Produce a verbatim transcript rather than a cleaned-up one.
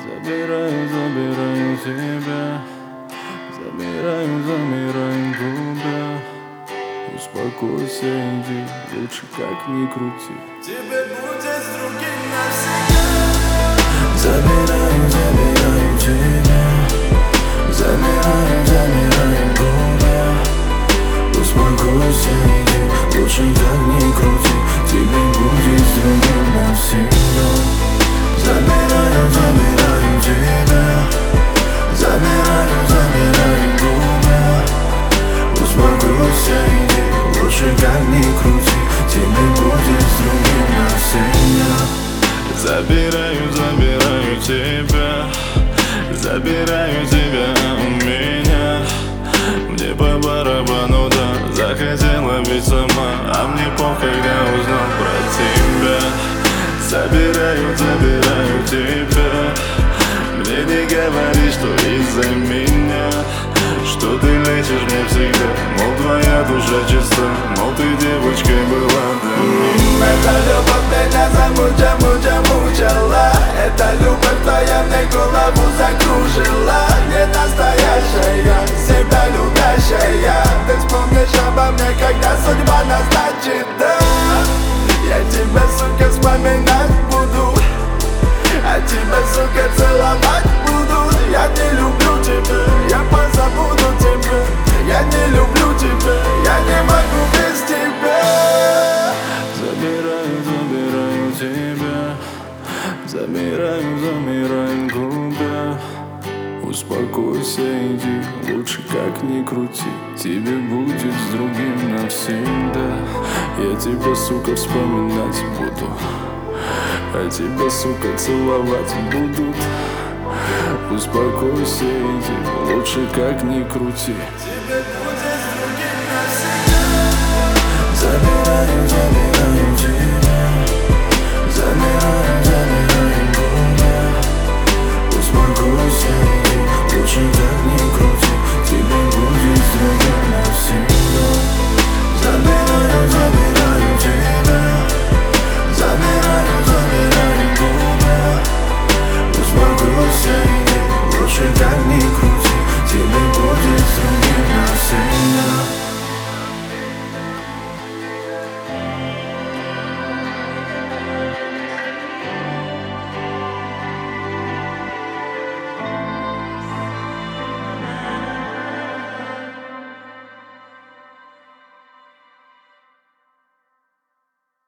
Забираю, забираю тебя, замираю, замираю губы. Успокойся, иди, лучше как ни крути. Тебе будет с другим навсегда. Забираю, забираю тебя, замираю, замираю губы. Успокойся, иди, лучше как ни крути. Тебе будет с другим навсегда. Забираю, забираю тебя, замираю, замираю губы. Успокойся, иди, лучше как ни крути. Тебе будет с другим навсегда. Забираю, забираю тебя, забираю тебя у меня. Мне по барабану, да, захотела ведь сама, а мне похуй, когда узнал про тебя. Забираю, забираю тебя, мне не говори, что из-за меня, что ты лечишь мне всегда, мол, твоя душа чиста, мол, ты девочкой была для меня. Эта любовь меня замуча, муча, мучала. Эта любовь твоя мне голову закружила. Не настоящая, себя любящая. Ты вспомнишь обо мне, когда судьба назначит, да. Я тебя, сука, вспоминать буду, а тебя, сука, целовать буду. Я не люблю тебя, я позабуду тебя. Я не люблю тебя, я не могу без тебя. Забираю, забираю тебя, замираю, замираю губы. Успокойся, иди, лучше как ни крути. Тебе будет с другим навсегда. Я тебя, сука, вспоминать буду, а тебя, сука, целовать будут. Успокойся, иди, лучше как ни крути. Тебе будет с другим навсегда. Забираю, забираю